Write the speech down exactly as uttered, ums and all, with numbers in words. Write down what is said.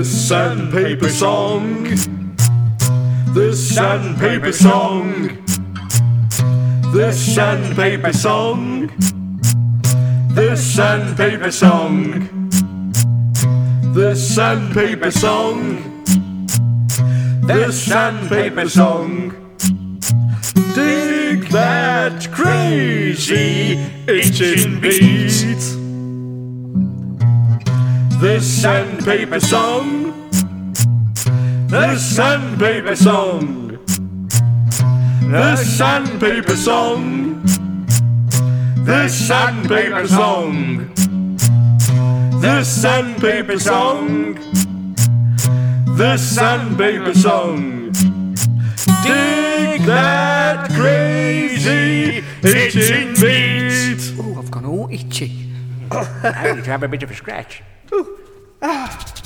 sandpaper song. The sandpaper song. The sandpaper song. The sandpaper song. The sandpaper song. The sandpaper song. Dig that crazy itching beat. The sandpaper song. The sandpaper song. The sandpaper song. The sandpaper song. The sandpaper song. The sandpaper song. Dig that crazy itching beat. Oh, I've gone all itchy. I need to have a bit of a scratch. Ooh. Ah.